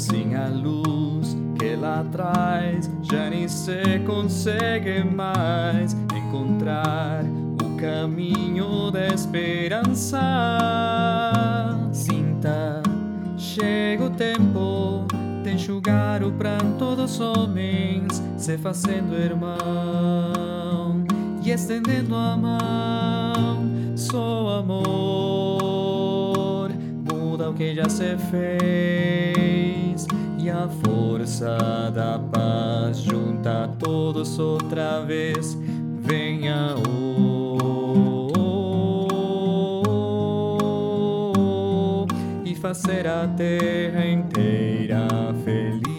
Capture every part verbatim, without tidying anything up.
Sem a luz que ela traz, já nem se consegue mais encontrar o caminho da esperança. Sinta, chega o tempo de enxugar o pranto dos homens, se fazendo irmão e estendendo a mão. Só amor muda o que já se fez, e a força da paz junta a todos outra vez. Venha oh, oh, oh, e fazer a terra inteira feliz.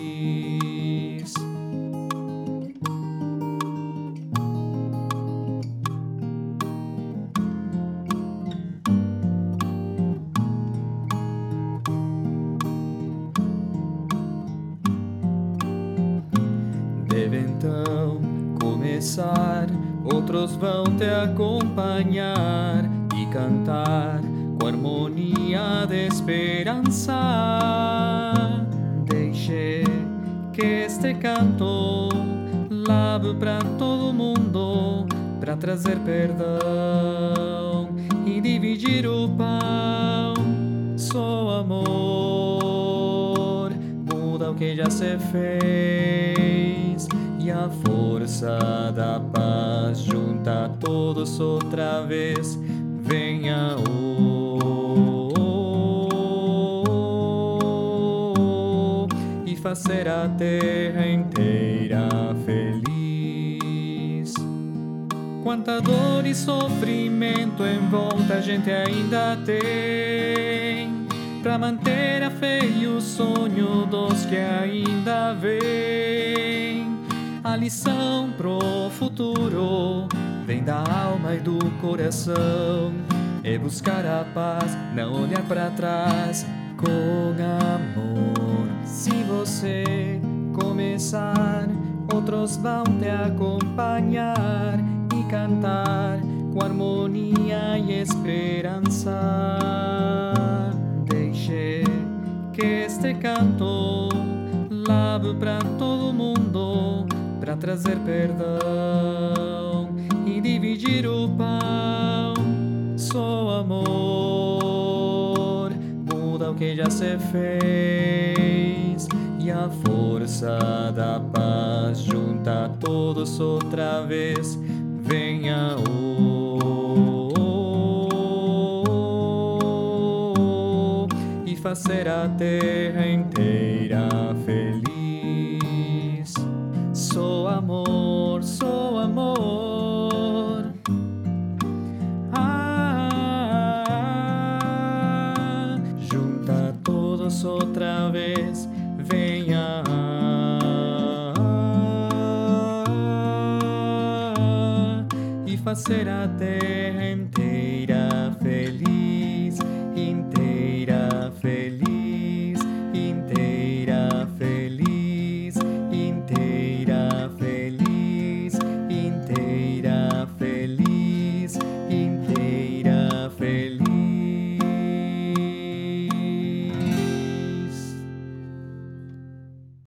Deve então começar, outros vão te acompanhar e cantar com harmonia de esperança. Deixe que este canto lave para todo mundo, para trazer perdão e dividir o pão. Só amor muda o que já se fez, e a força da paz junta a todos outra vez. Venha oh, oh, oh, e fazer a terra inteira feliz. Quanta dor e sofrimento em volta a gente ainda tem, pra manter a fé e o sonho dos que ainda vêm. A lição pro futuro vem da alma e do coração, é buscar a paz, não olhar para trás, com amor. Se você começar, outros vão te acompanhar e cantar com harmonia e esperança. Deixe que este canto lave para todo mundo, para trazer perdão e dividir o pão. Só amor muda o que já se fez, e a força da paz junta a todos outra vez. Venha oh, oh, oh, e fazer a terra inteira feliz. Sou amor, sou amor. Ah, junta todos outra vez. Venha e fazer a terra inteira